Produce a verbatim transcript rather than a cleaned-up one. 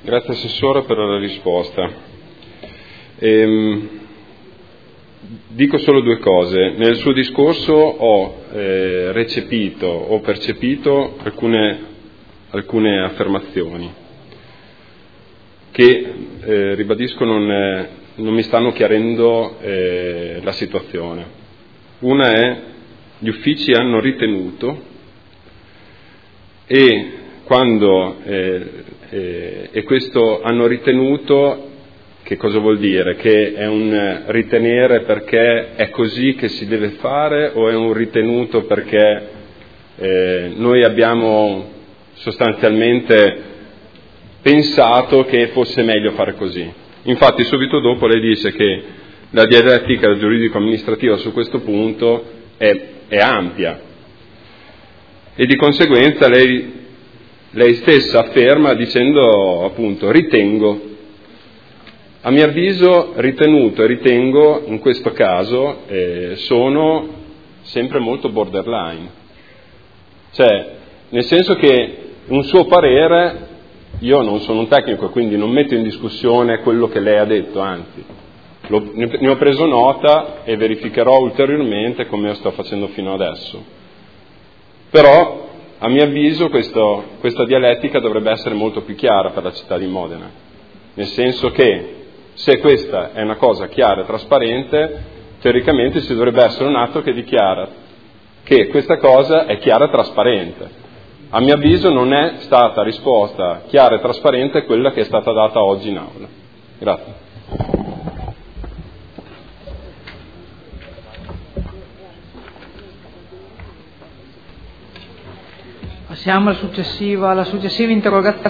Grazie Assessore per la risposta. Ehm, dico solo due cose. Nel suo discorso ho eh, recepito, ho percepito alcune, alcune affermazioni che, eh, ribadisco, non, eh, non mi stanno chiarendo eh, la situazione. Una è: gli uffici hanno ritenuto, e quando eh, eh, e questo hanno ritenuto, che cosa vuol dire? Che è un ritenere perché è così che si deve fare, o è un ritenuto perché eh, noi abbiamo sostanzialmente pensato che fosse meglio fare così? Infatti subito dopo lei dice che la dialettica giuridico-amministrativa su questo punto è, è ampia, e di conseguenza lei, lei stessa afferma dicendo appunto ritengo. A mio avviso ritenuto e ritengo in questo caso eh, sono sempre molto borderline, cioè nel senso che un suo parere, io non sono un tecnico quindi non metto in discussione quello che lei ha detto, anzi lo, ne ho preso nota e verificherò ulteriormente come sto facendo fino adesso, però a mio avviso questo, questa dialettica dovrebbe essere molto più chiara per la città di Modena, nel senso che se questa è una cosa chiara e trasparente, teoricamente ci dovrebbe essere un atto che dichiara che questa cosa è chiara e trasparente. A mio avviso non è stata risposta chiara e trasparente quella che è stata data oggi in aula. Grazie. Passiamo al successivo, alla successiva interrogazione.